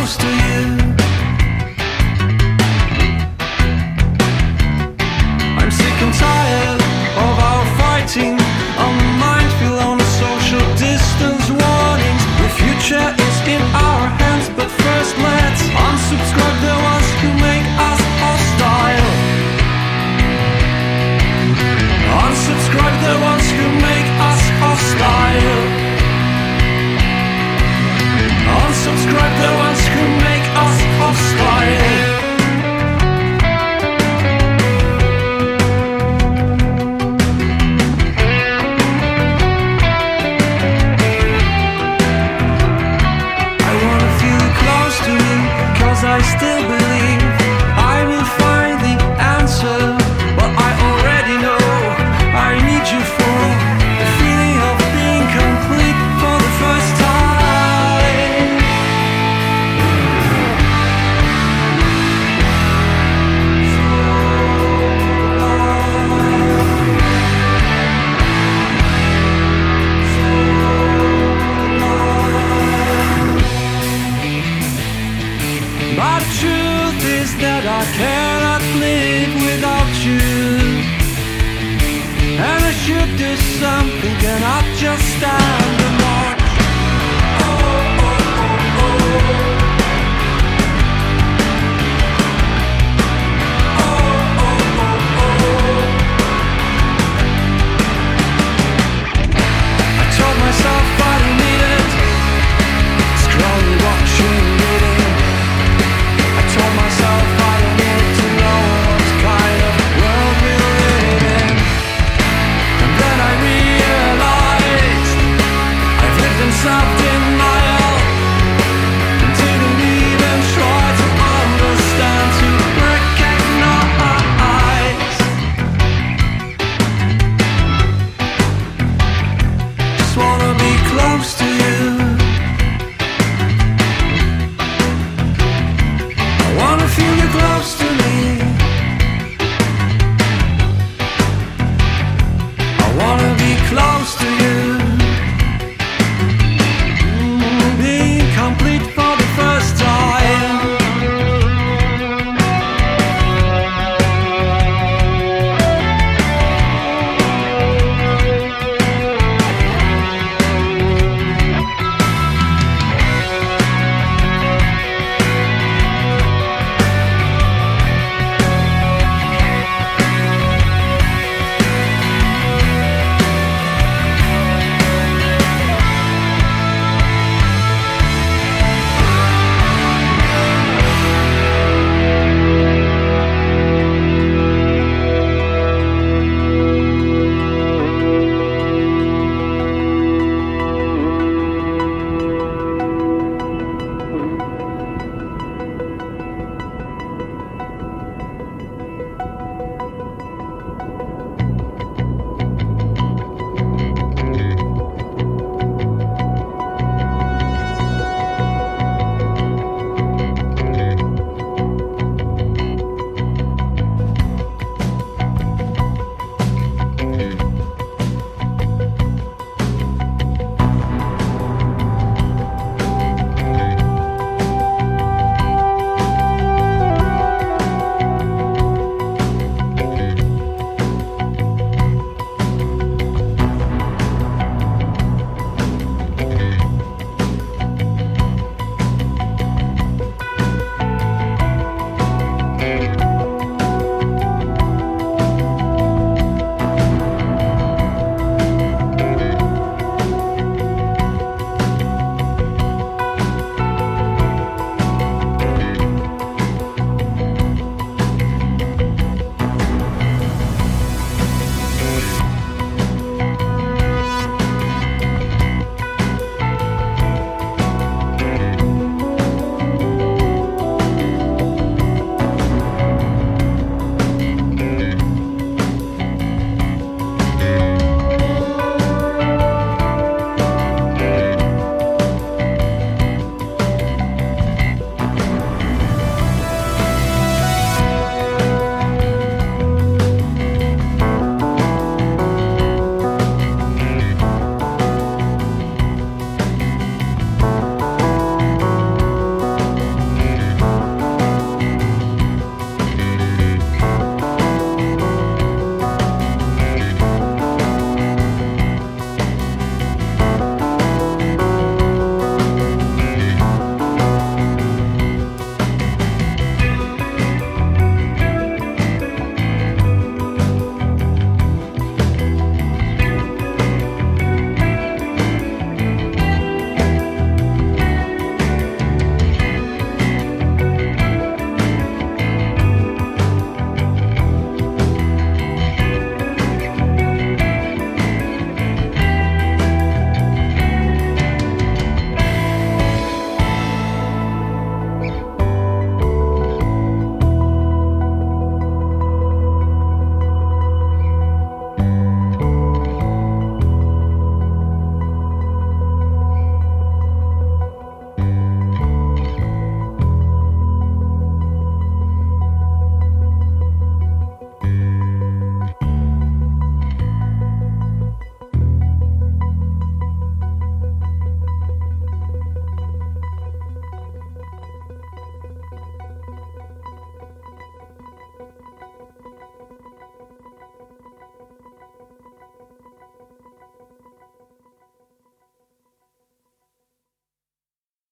close to you. I'm sick and tired of our fighting on the minefield, on the social distance warnings. The future is in our hands, but first let's unsubscribe the ones who make us hostile. Unsubscribe the ones who make us hostile. Unsubscribe the ones who make us hostile. I still believe I will find the answer, but I already know I need you for the feeling of being complete for the first time. My truth is that I cannot live without you, and I should do something, cannot just stand and watch. Oh, oh, oh, oh.